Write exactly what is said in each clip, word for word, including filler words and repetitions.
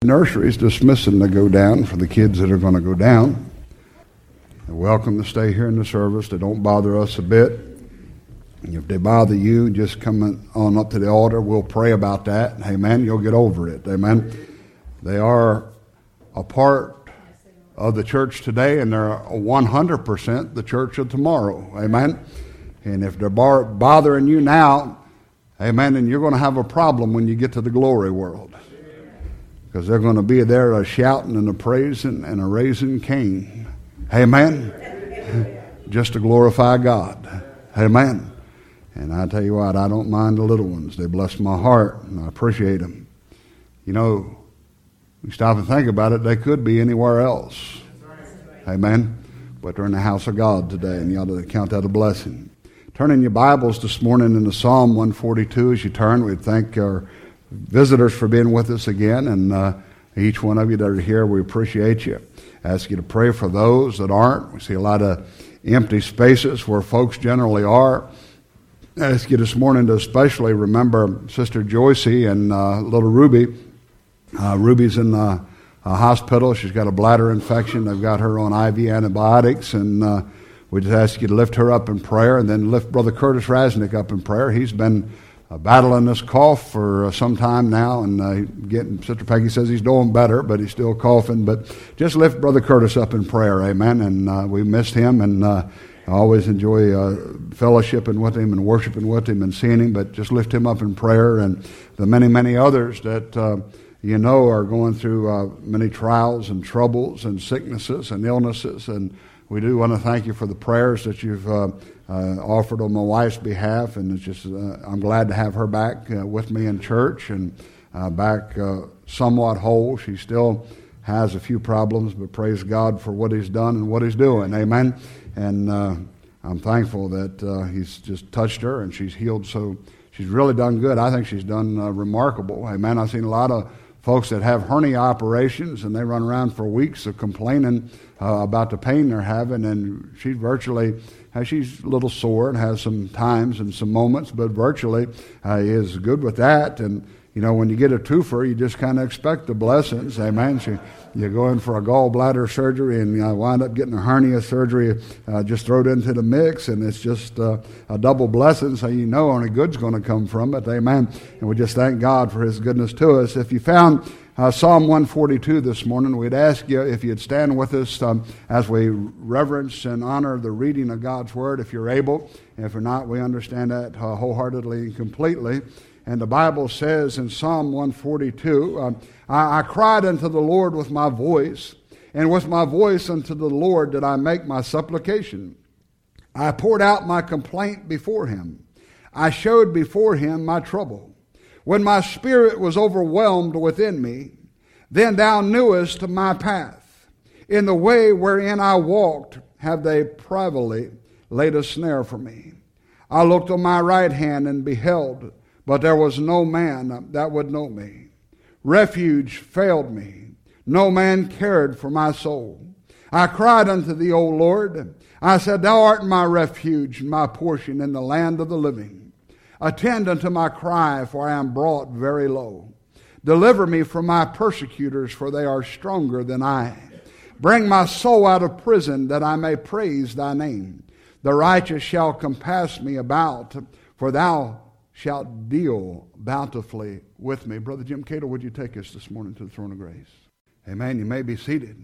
Nursery's dismissing to go down for the kids that are going to go down. They're welcome to stay here in the service. They don't bother us a bit. If they bother you, just come on up to the altar. We'll pray about that. Amen. You'll get over it. Amen. They are a part of the church today, and they're one hundred percent the church of tomorrow. Amen. And if they're bar- bothering you now, amen, then you're going to have a problem when you get to the glory world. Because they're going to be there a shouting and a praising and a raising Cain. Amen. Just to glorify God. Amen. And I tell you what, I don't mind the little ones. They bless my heart, and I appreciate them. You know, you stop and think about it, they could be anywhere else. Amen. But they're in the house of God today, and you ought to count that a blessing. Turn in your Bibles this morning into Psalm one forty-two. As you turn, we thank our visitors for being with us again, and uh, each one of you that are here, we appreciate you. I ask you to pray for those that aren't. We see a lot of empty spaces where folks generally are. I ask you this morning to especially remember Sister Joycey and uh, little Ruby. Uh, Ruby's in the uh, hospital. She's got a bladder infection. They've got her on I V antibiotics, and uh, we just ask you to lift her up in prayer, and then lift Brother Curtis Rasnick up in prayer. He's been Uh, battling this cough for uh, some time now, and uh, getting, Sister Peggy says he's doing better, but he's still coughing. But just lift Brother Curtis up in prayer, amen. And uh, we missed him, and uh, I always enjoy uh, fellowshipping with him and worshiping with him and seeing him. But just lift him up in prayer, and the many, many others that uh, you know are going through uh, many trials and troubles and sicknesses and illnesses. And we do want to thank you for the prayers that you've uh, uh, offered on my wife's behalf, and it's just uh, I'm glad to have her back uh, with me in church and uh, back uh, somewhat whole. She still has a few problems, but praise God for what He's done and what He's doing. Amen. And uh, I'm thankful that uh, He's just touched her and she's healed. So she's really done good. I think she's done uh, remarkable. Amen. I've seen a lot of folks that have hernia operations, and they run around for weeks of complaining uh, about the pain they're having, and she's virtually, uh, she's a little sore and has some times and some moments, but virtually uh, is good with that. And, you know, when you get a twofer, you just kind of expect the blessings. Amen. She, you go in for a gallbladder surgery and you wind up getting a hernia surgery, uh, just throw it into the mix, and it's just uh, a double blessing, so you know only good's going to come from it. Amen. And we just thank God for His goodness to us. If you found uh, Psalm one forty-two this morning, we'd ask you if you'd stand with us um, as we reverence and honor the reading of God's Word, if you're able. If you're not, we understand that uh, wholeheartedly and completely. And the Bible says in Psalm one forty-two, uh, I, I cried unto the Lord with my voice, and with my voice unto the Lord did I make my supplication. I poured out my complaint before Him. I showed before Him my trouble. When my spirit was overwhelmed within me, then Thou knewest my path. In the way wherein I walked have they privately laid a snare for me. I looked on my right hand and beheld, but there was no man that would know me. Refuge failed me. No man cared for my soul. I cried unto Thee, O Lord. I said, Thou art my refuge, my portion in the land of the living. Attend unto my cry, for I am brought very low. Deliver me from my persecutors, for they are stronger than I. Bring my soul out of prison, that I may praise Thy name. The righteous shall compass me about, for Thou shalt deal bountifully with me. Brother Jim Cato, would you take us this morning to the throne of grace? Amen. You may be seated.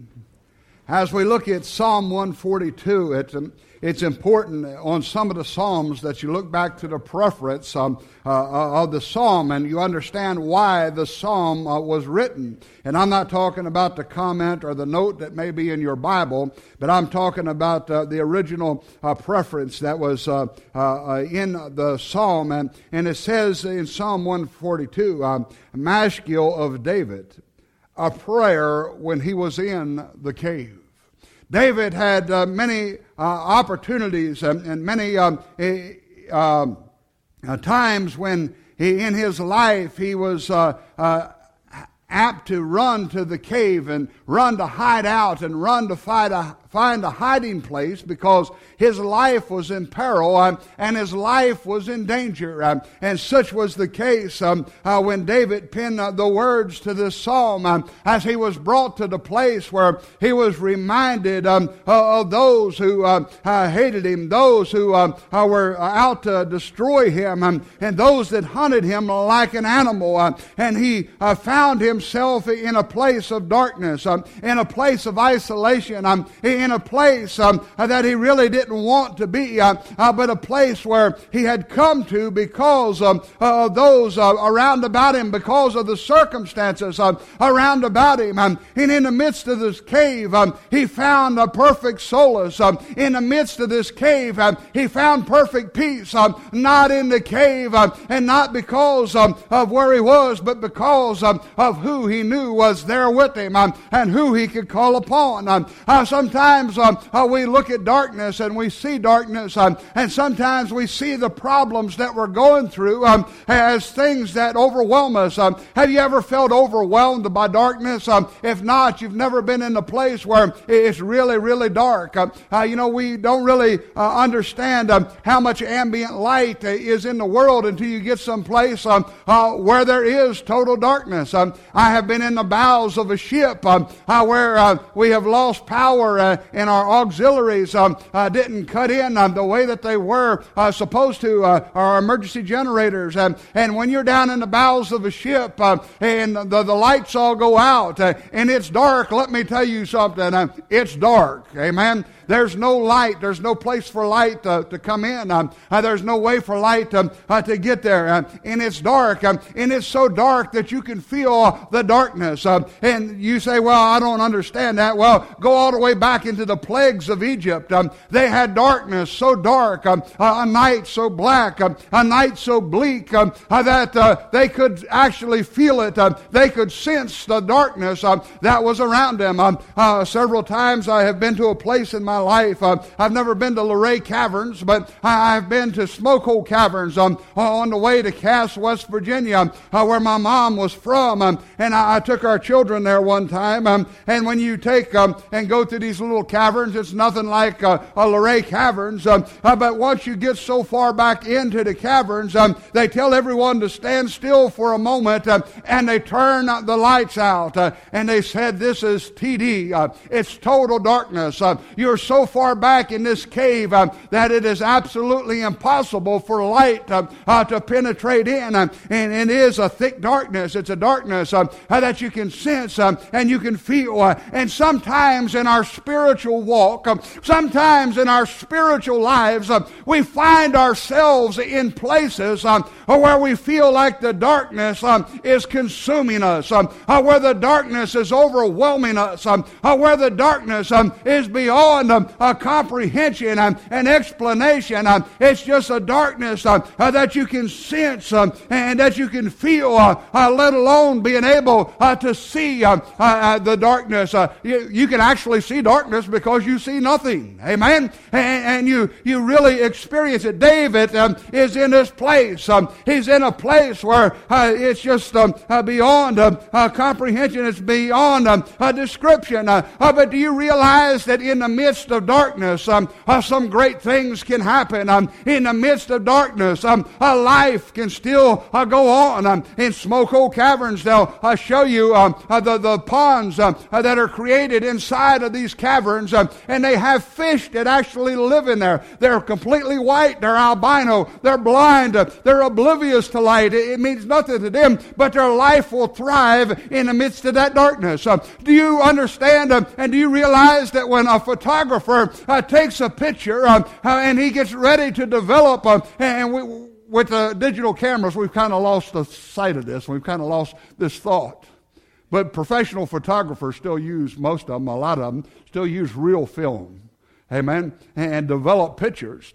As we look at Psalm one forty-two, it, um, it's important on some of the Psalms that you look back to the preference um, uh, of the Psalm, and you understand why the Psalm uh, was written. And I'm not talking about the comment or the note that may be in your Bible, but I'm talking about uh, the original uh, preference that was uh, uh, in the Psalm. And, and it says in Psalm one forty-two, um, Maschil of David, a prayer when he was in the cave. David had uh, many uh, opportunities and, and many um, uh, uh, times when he, in his life he was uh, uh, apt to run to the cave and run to hide out and run to fight a, find a hiding place because his life was in peril um, and his life was in danger. Um, and such was the case um, uh, when David penned uh, the words to this psalm um, as he was brought to the place where he was reminded um, uh, of those who uh, uh, hated him, those who uh, uh, were out to destroy him, um, and those that hunted him like an animal. Uh, and he uh, found himself in a place of darkness, um, in a place of isolation, um, in a place um, that he really didn't want to be, uh, uh, but a place where he had come to because um, uh, of those uh, around about him, because of the circumstances uh, around about him. Um, and in the midst of this cave, um, he found a perfect solace. Um, in the midst of this cave, um, he found perfect peace, um, not in the cave, um, and not because um, of where he was, but because um, of who he knew was there with him um, and who he could call upon. Um, uh, sometimes um, uh, we look at darkness and we see darkness, um, and sometimes we see the problems that we're going through um, as things that overwhelm us. Um, have you ever felt overwhelmed by darkness? Um, if not, you've never been in a place where it's really, really dark. Uh, uh, you know, we don't really uh, understand um, how much ambient light uh, is in the world until you get someplace um, uh, where there is total darkness. Um, I have been in the bows of a ship um, uh, where uh, we have lost power uh, and our auxiliaries um, uh, didn't cut in um, the way that they were uh, supposed to, uh, our emergency generators. Um, and when you're down in the bows of a ship uh, and the, the lights all go out uh, and it's dark, let me tell you something, uh, it's dark. Amen. There's no light. There's no place for light uh, to come in. Um, uh, there's no way for light um, uh, to get there. Uh, and it's dark. Um, and it's so dark that you can feel the darkness. Um, and you say, well, I don't understand that. Well, go all the way back into the plagues of Egypt. Um, they had darkness so dark, um, uh, a night so black, um, a night so bleak um, uh, that uh, they could actually feel it. Um, they could sense the darkness um, that was around them. Um, uh, several times I have been to a place in my life. Uh, I've never been to Luray Caverns, but I've been to Smokehole Caverns um, on the way to Cass, West Virginia, uh, where my mom was from. Um, and I, I took our children there one time. Um, and when you take um, and go to these little caverns, it's nothing like uh, a Luray Caverns. Um, uh, but once you get so far back into the caverns, um, they tell everyone to stand still for a moment, uh, and they turn the lights out. Uh, and they said, this is T D. Uh, it's total darkness. Uh, you're so far back in this cave uh, that it is absolutely impossible for light uh, uh, to penetrate in. Uh, and it is a thick darkness. It's a darkness uh, uh, that you can sense uh, and you can feel. Uh, and sometimes in our spiritual walk, uh, sometimes in our spiritual lives, uh, we find ourselves in places um, where we feel like the darkness um, is consuming us, um, uh, where the darkness is overwhelming us, um, uh, where the darkness um, is beyond um, a comprehension um, and explanation. Um, it's just a darkness um, uh, that you can sense um, and that you can feel, uh, uh, let alone being able uh, to see um, uh, uh, the darkness. Uh, you, you can actually see darkness because you see nothing. Amen? And, and you, you really experience it. David um, is in this place. Um, he's in a place where uh, it's just um, uh, beyond um, uh, comprehension. It's beyond um, uh, description. Uh, uh, but do you realize that in the midst of darkness, um, uh, some great things can happen? Um, in the midst of darkness, um, uh, life can still uh, go on. Um, in Smokehole Caverns, they'll uh, show you um, uh, the, the ponds um, uh, that are created inside of these caverns, um, and they have fish that actually live in there. They're completely white. They're albino. They're blind. Uh, they're oblivious to light. It, it means nothing to them, but their life will thrive in the midst of that darkness. Uh, do you understand uh, and do you realize that when a photographer uh, takes a picture uh, uh, and he gets ready to develop, uh, and we, with the digital cameras, we've kind of lost the sight of this. We've kind of lost this thought. But professional photographers still use, most of them, a lot of them, still use real film. Amen? And develop pictures.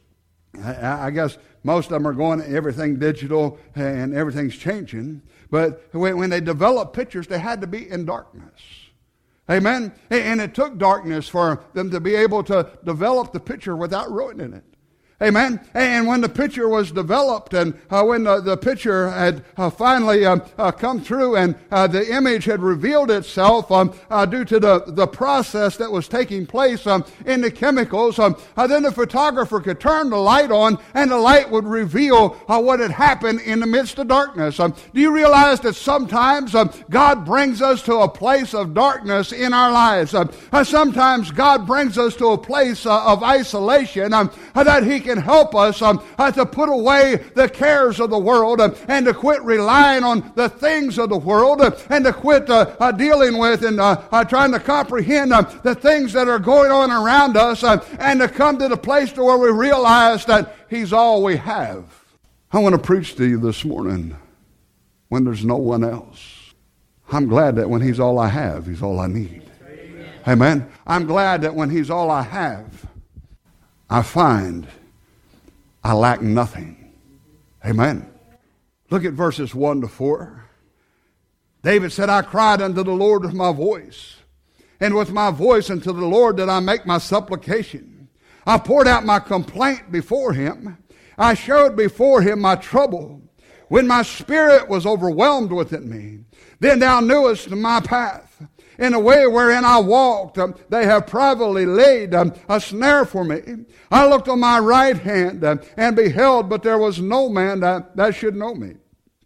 I guess most of them are going everything digital and everything's changing. But when they develop pictures, they had to be in darkness. Amen? And it took darkness for them to be able to develop the picture without ruining it. Amen. And when the picture was developed, and uh, when the, the picture had uh, finally um, uh, come through, and uh, the image had revealed itself um, uh, due to the, the process that was taking place um, in the chemicals, um, uh, then the photographer could turn the light on, and the light would reveal uh, what had happened in the midst of darkness. Um, do you realize that sometimes um, God brings us to a place of darkness in our lives? Um, uh, sometimes God brings us to a place uh, of isolation um, uh, that He can help us um, uh, to put away the cares of the world uh, and to quit relying on the things of the world uh, and to quit uh, uh, dealing with and uh, uh, trying to comprehend uh, the things that are going on around us uh, and to come to the place to where we realize that He's all we have. I want to preach to you this morning when there's no one else. I'm glad that when He's all I have, He's all I need. Amen. Amen. I'm glad that when He's all I have, I find I lack nothing. Amen. Look at verses one to four. David said, I cried unto the Lord with my voice, and with my voice unto the Lord did I make my supplication. I poured out my complaint before Him. I showed before Him my trouble. When my spirit was overwhelmed within me, then Thou knewest my path. In a way wherein I walked, um, they have privately laid um, a snare for me. I looked on my right hand um, and beheld, but there was no man that, that should know me.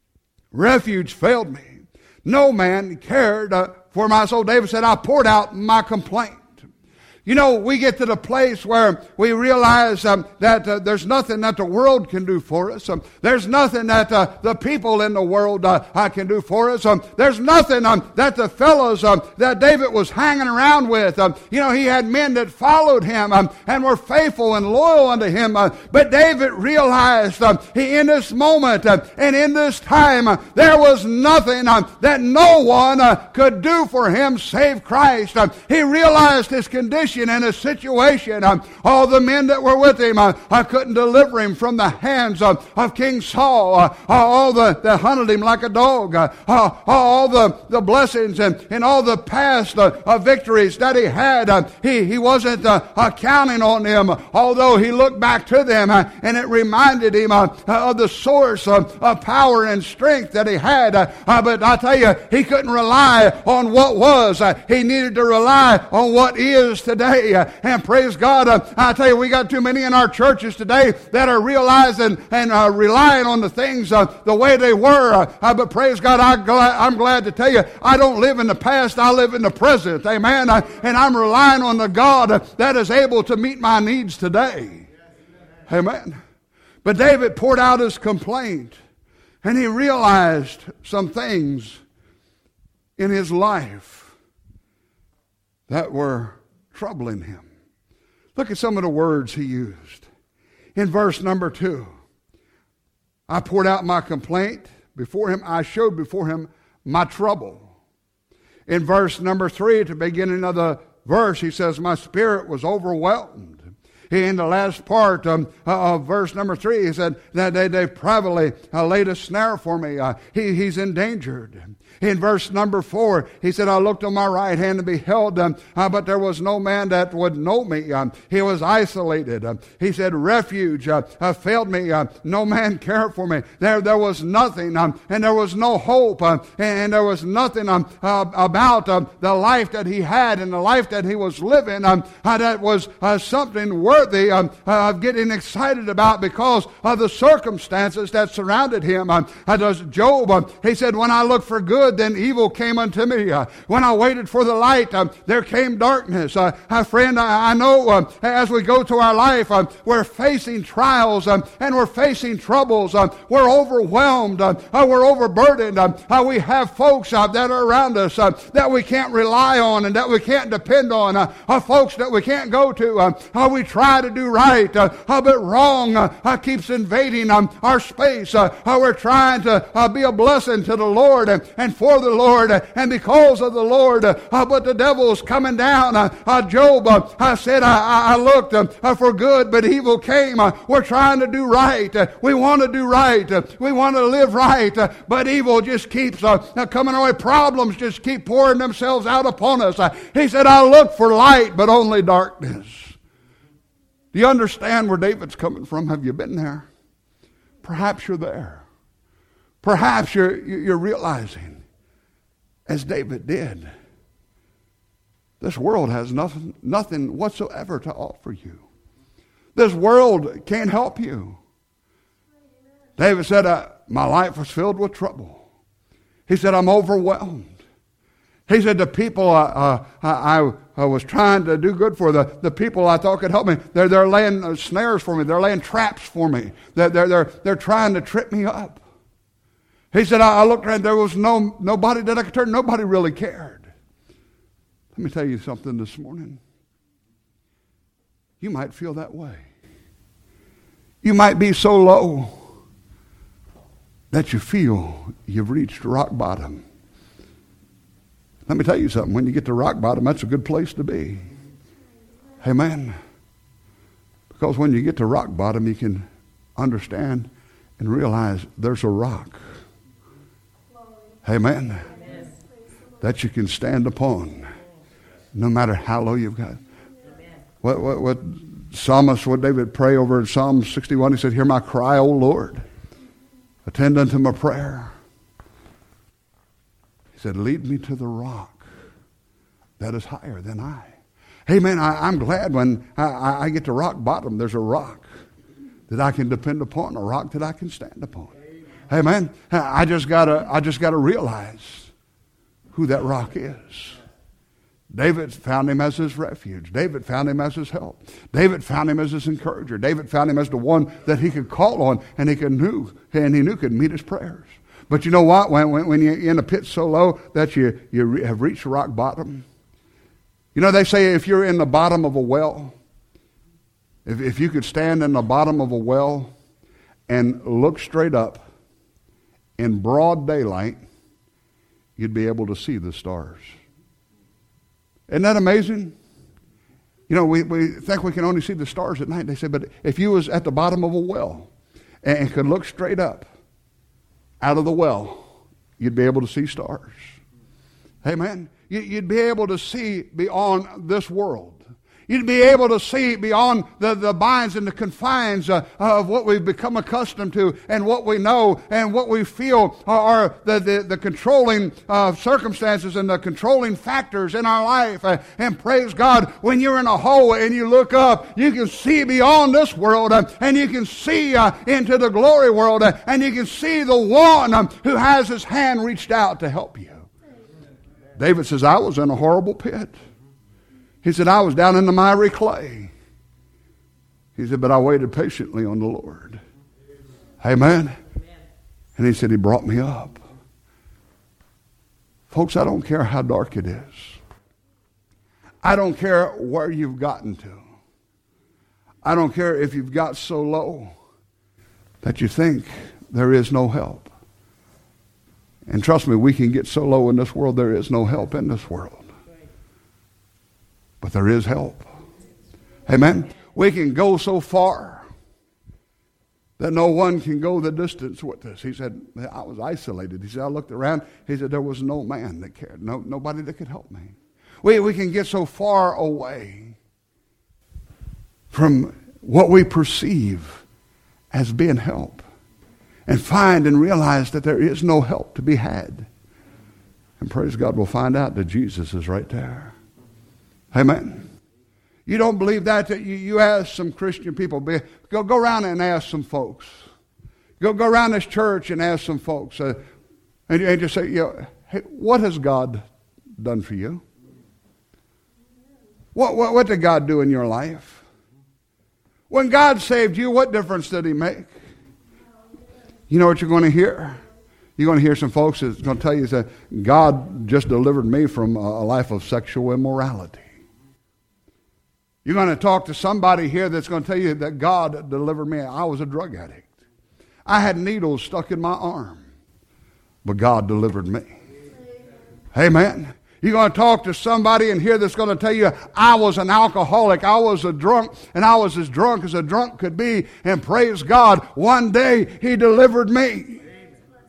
Refuge failed me. No man cared uh, for my soul. David said, I poured out my complaint. You know, we get to the place where we realize um, that uh, there's nothing that the world can do for us. Um, there's nothing that uh, the people in the world uh, uh, can do for us. Um, there's nothing um, that the fellows um, that David was hanging around with. Um, you know, he had men that followed him um, and were faithful and loyal unto him. Uh, but David realized um, he, in this moment uh, and in this time, uh, there was nothing um, that no one uh, could do for him save Christ. Um, he realized his condition and his situation. Um, all the men that were with him uh, uh, couldn't deliver him from the hands uh, of King Saul. Uh, uh, all the that hunted him like a dog. Uh, uh, all the, the blessings and, and all the past uh, uh, victories that he had, uh, he, he wasn't uh, uh, counting on them, although he looked back to them uh, and it reminded him uh, uh, of the source of, of power and strength that he had. Uh, uh, but I tell you, he couldn't rely on what was. Uh, he needed to rely on what is today. Today, uh, and praise God, uh, I tell you, we got too many in our churches today that are realizing and uh, relying on the things uh, the way they were. Uh, uh, but praise God, I gl- I'm glad to tell you, I don't live in the past, I live in the present. Amen. Uh, and I'm relying on the God uh, that is able to meet my needs today. Amen. But David poured out his complaint, and he realized some things in his life that were troubling him. Look at some of the words he used. In verse number two, I poured out my complaint before him. I showed before him my trouble. In verse number three, at the beginning of the verse, he says, my spirit was overwhelmed. In the last part um, of verse number three, he said that they, they privately uh, laid a snare for me. Uh, he, he's endangered. In verse number four, he said, I looked on my right hand and beheld, um, uh, but there was no man that would know me. Um, he was isolated. Um, he said, refuge uh, uh, failed me. Uh, no man cared for me. There there was nothing, um, and there was no hope, uh, and, and there was nothing um, uh, about uh, the life that he had and the life that he was living um, uh, that was uh, something worthy um, uh, of getting excited about because of the circumstances that surrounded him. Um, uh, does Job, um, he said, when I looked for good, then evil came unto me. Uh, when I waited for the light, uh, there came darkness. Uh, uh, friend, I, I know uh, as we go through our life, uh, we're facing trials um, and we're facing troubles. Uh, we're overwhelmed. Uh, uh, we're overburdened. Uh, uh, we have folks uh, that are around us uh, that we can't rely on and that we can't depend on. Uh, uh, folks that we can't go to. Uh, uh, we try to do right, uh, uh, but wrong uh, uh, keeps invading um, our space. Uh, uh, we're trying to uh, be a blessing to the Lord and, and for the Lord and because of the Lord, uh, but the devil's coming down. Uh, uh, Job uh, I said, I, I looked uh, for good, but evil came. Uh, we're trying to do right. Uh, we want to do right. Uh, we want to live right, uh, but evil just keeps uh, coming away. Problems just keep pouring themselves out upon us. Uh, he said, I looked for light, but only darkness. Do you understand where David's coming from? Have you been there? Perhaps you're there. Perhaps you're, you're realizing, as David did, this world has nothing, nothing whatsoever to offer you. This world can't help you. David said, uh, my life was filled with trouble. He said, I'm overwhelmed. He said, the people uh, I, I, I was trying to do good for, the, the people I thought could help me, they're, they're laying uh, snares for me. They're laying traps for me. They're, they're, they're, they're trying to trip me up. He said, I, I looked around, there was no nobody that I could turn. Nobody really cared. Let me tell you something this morning. You might feel that way. You might be so low that you feel you've reached rock bottom. Let me tell you something. When you get to rock bottom, that's a good place to be. Amen. Because when you get to rock bottom, you can understand and realize there's a rock. Amen. Amen. That you can stand upon, no matter how low you've got. Amen. What, what, what Psalmist, what David pray over in Psalm sixty-one, he said, hear my cry, O Lord. Attend unto my prayer. He said, lead me to the rock that is higher than I. Hey, man, I, I'm glad when I, I get to rock bottom, there's a rock that I can depend upon, a rock that I can stand upon. Hey, man, I just gotta, I just gotta realize who that rock is. David found him as his refuge. David found him as his help. David found him as his encourager. David found him as the one that he could call on and he could knew and he knew could meet his prayers. But you know what? When, when, when you're in a pit so low that you, you have reached rock bottom, you know, they say if you're in the bottom of a well, if, if you could stand in the bottom of a well and look straight up in broad daylight, you'd be able to see the stars. Isn't that amazing? You know, we, we think we can only see the stars at night. They say, but if you was at the bottom of a well and, and could look straight up out of the well, you'd be able to see stars. Amen. You, you'd be able to see beyond this world. You'd be able to see beyond the, the binds and the confines uh, of what we've become accustomed to and what we know and what we feel are the, the, the controlling uh, circumstances and the controlling factors in our life. Uh, and praise God, when you're in a hole and you look up, you can see beyond this world uh, and you can see uh, into the glory world uh, and you can see the one um, who has his hand reached out to help you. David says, I was in a horrible pit. He said, I was down in the miry clay. He said, but I waited patiently on the Lord. Amen. Amen. And he said, he brought me up. Folks, I don't care how dark it is. I don't care where you've gotten to. I don't care if you've got so low that you think there is no help. And trust me, we can get so low in this world, there is no help in this world. But there is help. Amen. We can go so far that no one can go the distance with us. He said, I was isolated. He said, I looked around. He said, there was no man that cared. No, nobody that could help me. We, we can get so far away from what we perceive as being help and find and realize that there is no help to be had. And praise God, we'll find out that Jesus is right there. Amen. You don't believe that? That you, you ask some Christian people. Be, go go around and ask some folks. Go go around this church and ask some folks, uh, and, and just say, you know, hey, what has God done for you? What, what what did God do in your life? When God saved you, what difference did He make? You know what you're going to hear? You're going to hear some folks that's going to tell you that God just delivered me from a life of sexual immorality. You're going to talk to somebody here that's going to tell you that God delivered me. I was a drug addict. I had needles stuck in my arm, but God delivered me. Amen. You're going to talk to somebody in here that's going to tell you, I was an alcoholic, I was a drunk, and I was as drunk as a drunk could be. And praise God, one day He delivered me.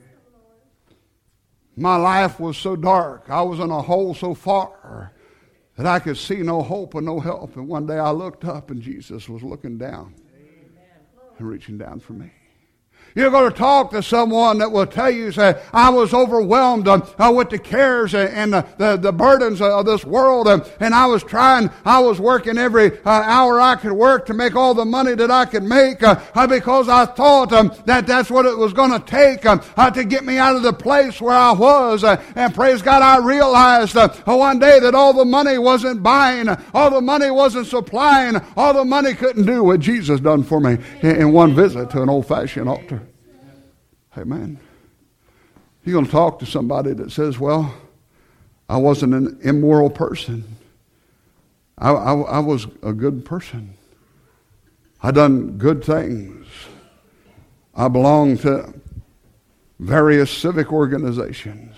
My life was so dark. I was in a hole so far that I could see no hope and no help. And one day I looked up and Jesus was looking down and reaching down for me. You're going to talk to someone that will tell you, say, I was overwhelmed uh, uh, with the cares and, and the, the, the burdens of this world. Uh, and I was trying, I was working every uh, hour I could work to make all the money that I could make uh, uh, because I thought um, that that's what it was going to take um, uh, to get me out of the place where I was. Uh, and praise God, I realized uh, one day that all the money wasn't buying, all the money wasn't supplying, all the money couldn't do what Jesus done for me in, in one visit to an old-fashioned altar. Amen. You're going to talk to somebody that says, well, I wasn't an immoral person. I, I, I was a good person. I done good things. I belong to various civic organizations.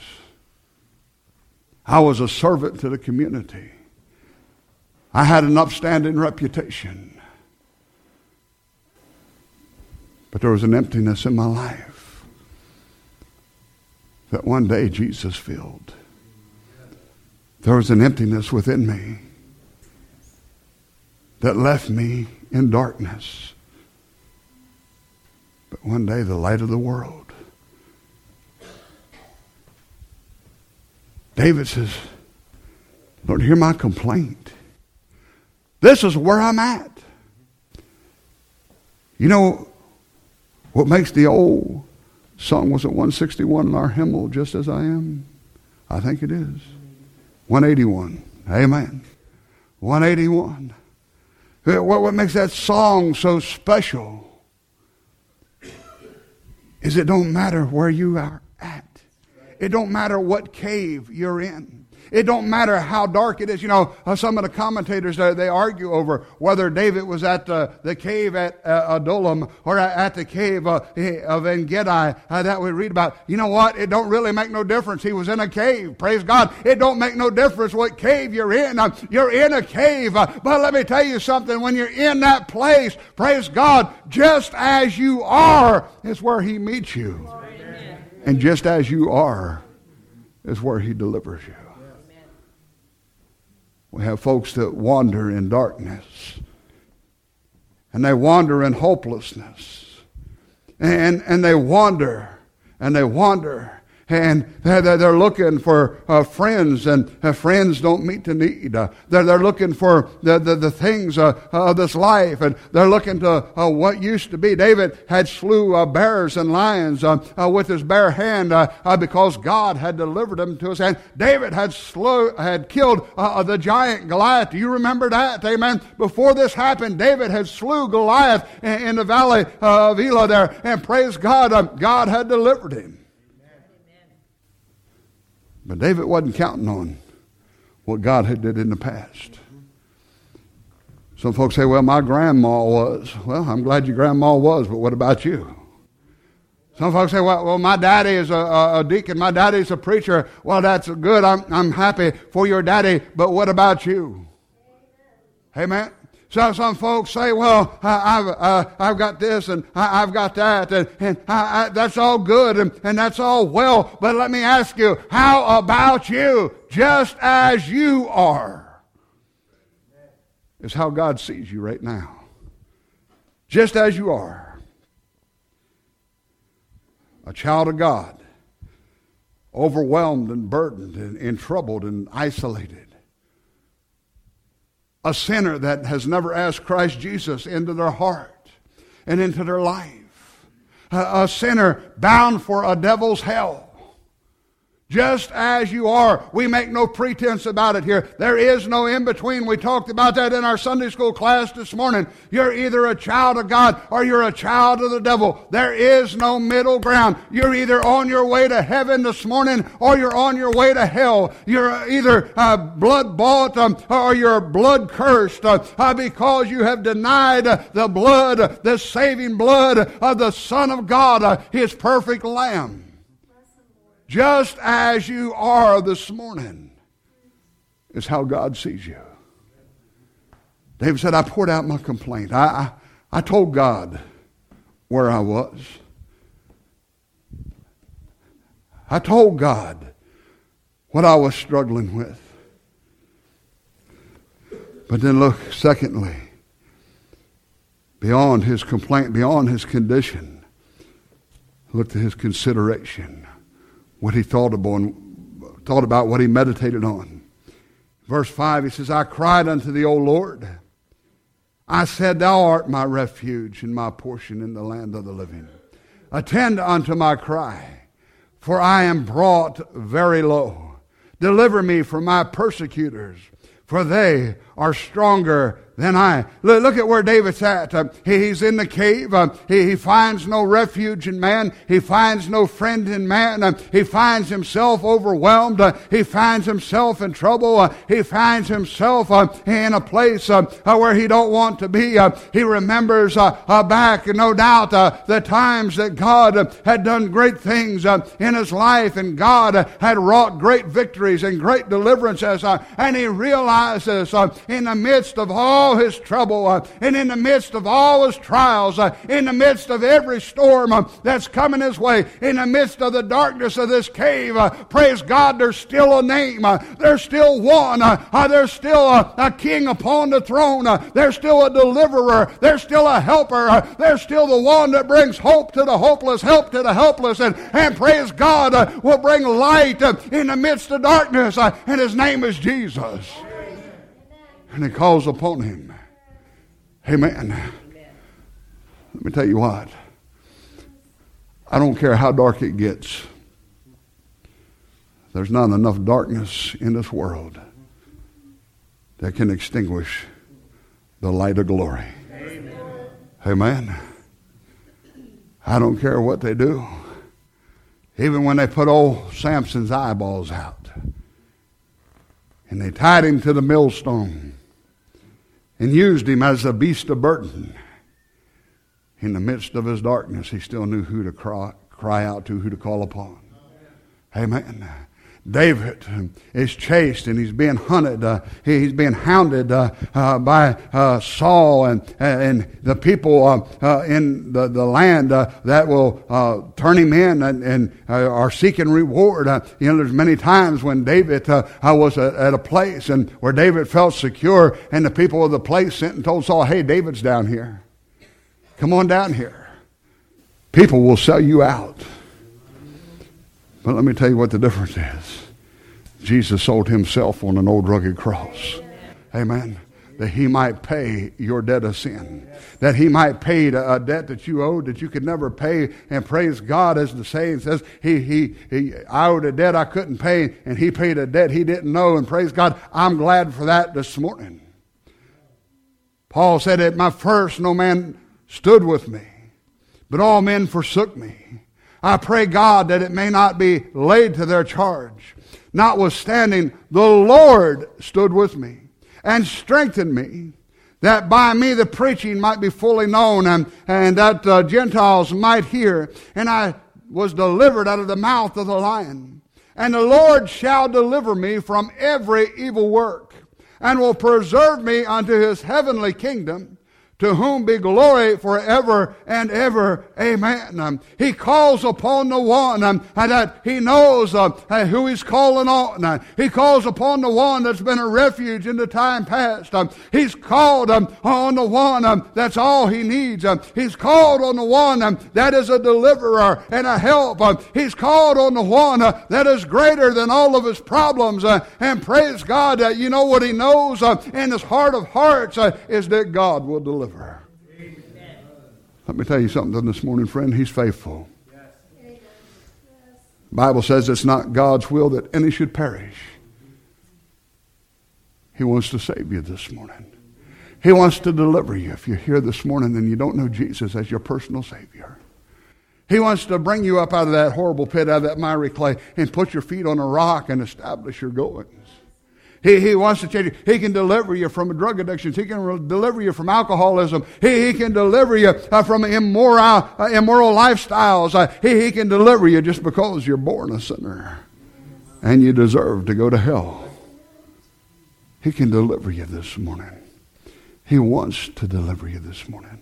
I was a servant to the community. I had an upstanding reputation. But there was an emptiness in my life that one day Jesus filled. There was an emptiness within me that left me in darkness. But one day the light of the world. David says, Lord, hear my complaint. This is where I'm at. You know, what makes the old song, was it one sixty-one in our hymnal, Just As I Am? I think it is. one eighty-one. Amen. one eighty-one. What, what makes that song so special is it don't matter where you are at. It don't matter what cave you're in. It don't matter how dark it is. You know, uh, some of the commentators, uh, they argue over whether David was at uh, the cave at uh, Adullam or at, at the cave uh, of En-Gedi uh, that we read about. You know what? It don't really make no difference. He was in a cave. Praise God. It don't make no difference what cave you're in. Uh, you're in a cave. Uh, but let me tell you something. When you're in that place, praise God, just as you are is where He meets you. Amen. And just as you are is where He delivers you. We have folks that wander in darkness. And they wander in hopelessness. And, and they wander. And they wander. And they're, they're looking for uh, friends. And uh, friends don't meet the need. Uh, they're, they're looking for the, the, the things uh, of this life. And they're looking to uh, what used to be. David had slew uh, bears and lions uh, uh, with his bare hand uh, uh, because God had delivered him to his hand. David had slew, had killed uh, the giant Goliath. Do you remember that? Amen. Before this happened, David had slew Goliath in, in the valley uh, of Elah there. And praise God, uh, God had delivered him. But David wasn't counting on what God had did in the past. Some folks say, well, my grandma was. Well, I'm glad your grandma was, but what about you? Some folks say, well, well my daddy is a, a deacon. My daddy's a preacher. Well, that's good. I'm, I'm happy for your daddy, but what about you? Amen. So some folks say, well, I, I've uh, I've got this and I, I've got that, and, and I, I, that's all good and, and that's all well. But let me ask you, how about you? Just as you are is how God sees you right now. Just as you are. A child of God, overwhelmed and burdened and, and troubled and isolated. A sinner that has never asked Christ Jesus into their heart and into their life. A, a sinner bound for a devil's hell. Just as you are. We make no pretense about it here. There is no in-between. We talked about that in our Sunday school class this morning. You're either a child of God or you're a child of the devil. There is no middle ground. You're either on your way to heaven this morning or you're on your way to hell. You're either uh, blood-bought um, or you're blood-cursed uh, uh, because you have denied uh, the blood, the saving blood of the Son of God, uh, His perfect Lamb. Just as you are this morning is how God sees you. David said, I poured out my complaint. I, I, I told God where I was. I told God what I was struggling with. But then look, secondly, beyond his complaint, beyond his condition, look to his consideration, what he thought about, thought about, what he meditated on. Verse five, he says, I cried unto thee, O Lord. I said, thou art my refuge and my portion in the land of the living. Attend unto my cry, for I am brought very low. Deliver me from my persecutors, for they are stronger than I. Look at where David's at. Uh, he, he's in the cave. Uh, he, he finds no refuge in man. He finds no friend in man. Uh, he finds himself overwhelmed. Uh, he finds himself in trouble. Uh, he finds himself uh, in a place uh, uh, where he don't want to be. Uh, he remembers uh, uh, back, no doubt, uh, the times that God uh, had done great things uh, in his life, and God uh, had wrought great victories and great deliverances. Uh, and he realizes uh, in the midst of all all his trouble, uh, and in the midst of all his trials, uh, in the midst of every storm uh, that's coming his way, in the midst of the darkness of this cave, uh, praise God, there's still a name. Uh, there's still one. Uh, uh, there's still a, a king upon the throne. Uh, there's still a deliverer. There's still a helper. Uh, there's still the one that brings hope to the hopeless, help to the helpless, and, and praise God, uh, will bring light uh, in the midst of darkness, uh, and his name is Jesus. And he calls upon him. Amen. Let me tell you what. I don't care how dark it gets. There's not enough darkness in this world that can extinguish the light of glory. Amen. Amen. I don't care what they do. Even when they put old Samson's eyeballs out and they tied him to the millstone and used him as a beast of burden, in the midst of his darkness, he still knew who to cry, cry out to, who to call upon. Amen. David is chased and he's being hunted. Uh, he, he's being hounded uh, uh, by uh, Saul and and the people uh, uh, in the, the land uh, that will uh, turn him in and, and uh, are seeking reward. Uh, you know, there's many times when David uh, was a, at a place and where David felt secure, and the people of the place sent and told Saul, hey, David's down here. Come on down here. People will sell you out. But let me tell you what the difference is. Jesus sold himself on an old rugged cross. Amen. That he might pay your debt of sin. That he might pay a debt that you owed that you could never pay. And praise God, as the saying says, he, he, he, I owed a debt I couldn't pay, and he paid a debt he didn't know. And praise God, I'm glad for that this morning. Paul said, at my first no man stood with me, but all men forsook me. I pray God that it may not be laid to their charge. Notwithstanding, the Lord stood with me and strengthened me, that by me the preaching might be fully known, and, and that uh, Gentiles might hear. And I was delivered out of the mouth of the lion. And the Lord shall deliver me from every evil work, and will preserve me unto his heavenly kingdom, to whom be glory forever and ever. Amen. Um, he calls upon the one um, that he knows uh, who he's calling on. Uh, he calls upon the one that's been a refuge in the time past. Um, he's called um, on the one um, that's all he needs. Um, he's called on the one um, that is a deliverer and a help. Um, he's called on the one uh, that is greater than all of his problems. Uh, and praise God, uh, you know what he knows uh, in his heart of hearts uh, is that God will deliver. Amen. Let me tell you something this morning, friend. He's faithful. Yes. The Bible says it's not God's will that any should perish. He wants to save you this morning. He wants to deliver you. If you're here this morning and you don't know Jesus as your personal Savior, he wants to bring you up out of that horrible pit, out of that miry clay, and put your feet on a rock and establish your goings. He, he wants to change you. He can deliver you from drug addictions. He can re- deliver you from alcoholism. He, he can deliver you uh, from immoral, uh, immoral lifestyles. Uh, he, he can deliver you just because you're born a sinner and you deserve to go to hell. He can deliver you this morning. He wants to deliver you this morning.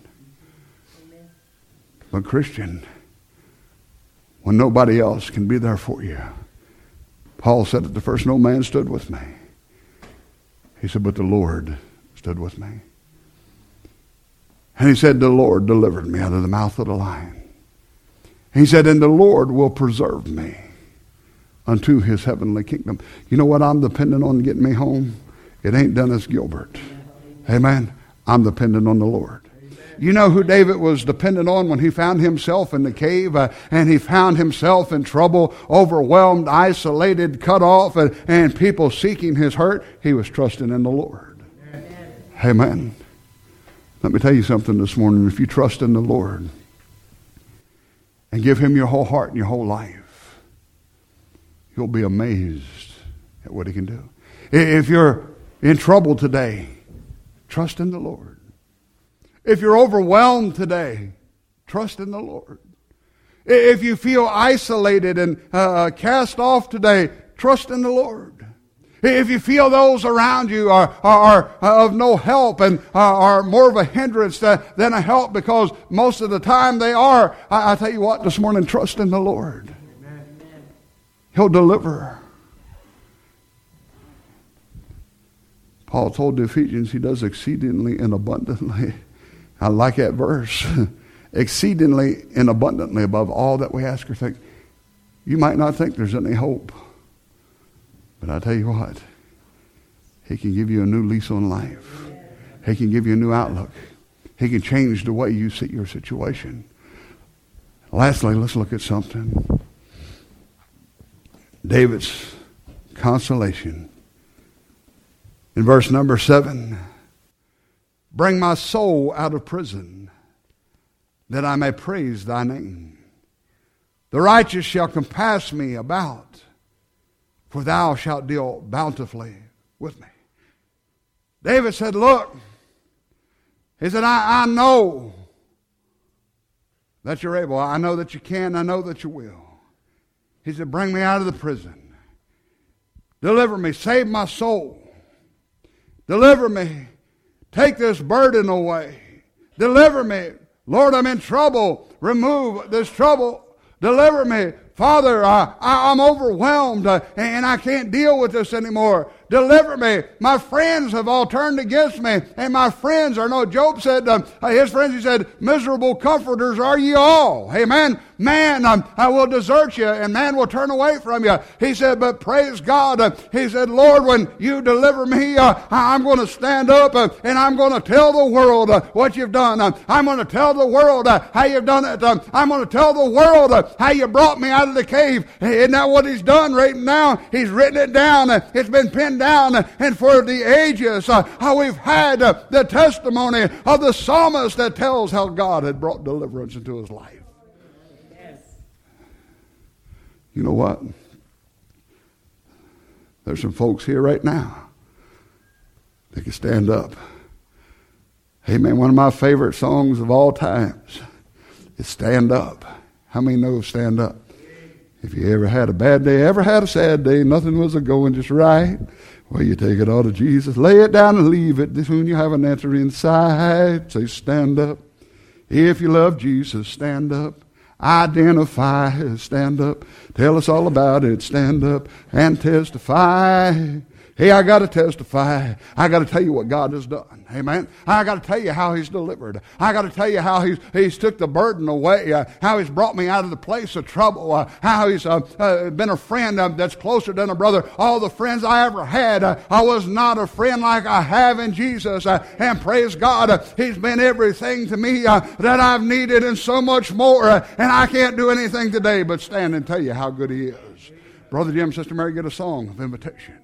But Christian, when nobody else can be there for you, Paul said at the first, no man stood with me. He said, but the Lord stood with me. And he said, the Lord delivered me out of the mouth of the lion. He said, and the Lord will preserve me unto his heavenly kingdom. You know what I'm dependent on getting me home? It ain't Dennis Gilbert. Amen. I'm dependent on the Lord. You know who David was dependent on when he found himself in the cave uh, and he found himself in trouble, overwhelmed, isolated, cut off, and, and people seeking his hurt? He was trusting in the Lord. Amen. Amen. Let me tell you something this morning. If you trust in the Lord and give him your whole heart and your whole life, you'll be amazed at what he can do. If you're in trouble today, trust in the Lord. If you're overwhelmed today, trust in the Lord. If you feel isolated and uh, cast off today, trust in the Lord. If you feel those around you are, are, are of no help and are, are more of a hindrance than, than a help, because most of the time they are, I, I tell you what, this morning, trust in the Lord. Amen. He'll deliver. Paul told the Ephesians he does exceedingly and abundantly. I like that verse. Exceedingly and abundantly above all that we ask or think. You might not think there's any hope. But I tell you what, he can give you a new lease on life. He can give you a new outlook. He can change the way you see your situation. Lastly, let's look at something. David's consolation. In verse number seven, bring my soul out of prison, that I may praise thy name. The righteous shall compass me about, for thou shalt deal bountifully with me. David said, look, he said, I, I know that you're able. I know that you can. I know that you will. He said, bring me out of the prison. Deliver me. Save my soul. Deliver me. Take this burden away. Deliver me. Lord, I'm in trouble. Remove this trouble. Deliver me. Father, uh, I, I'm overwhelmed uh, and I can't deal with this anymore. Deliver me. My friends have all turned against me, and my friends are no. Job said, um, his friends, he said, miserable comforters are ye all. Amen. Man, um, I will desert you, and man will turn away from you. He said, but praise God. Uh, he said, Lord, when you deliver me, uh, I'm going to stand up uh, and I'm going to tell the world uh, what you've done. Uh, I'm going to tell the world uh, how you've done it. Uh, I'm going to tell the world uh, how you brought me out of the cave. Isn't that what he's done right now? He's written it down. Uh, it's been pinned down, uh, and for the ages, uh, how we've had uh, the testimony of the psalmist that tells how God had brought deliverance into his life. You know what? There's some folks here right now that can stand up. Hey man, one of my favorite songs of all times is Stand Up. How many know Stand Up? If you ever had a bad day, ever had a sad day, nothing was a-going just right, well, you take it all to Jesus, lay it down and leave it. This when you have an answer inside, say stand up. If you love Jesus, stand up. Identify, stand up. Tell us all about it, stand up and testify. Hey, I got to testify. I got to tell you what God has done. Amen. I got to tell you how he's delivered. I got to tell you how he's, he's took the burden away, uh, how he's brought me out of the place of trouble, uh, how he's uh, uh, been a friend uh, that's closer than a brother. All the friends I ever had, uh, I was not a friend like I have in Jesus. Uh, and praise God, uh, he's been everything to me uh, that I've needed and so much more. Uh, and I can't do anything today but stand and tell you how good he is. Brother Jim, Sister Mary, get a song of invitation.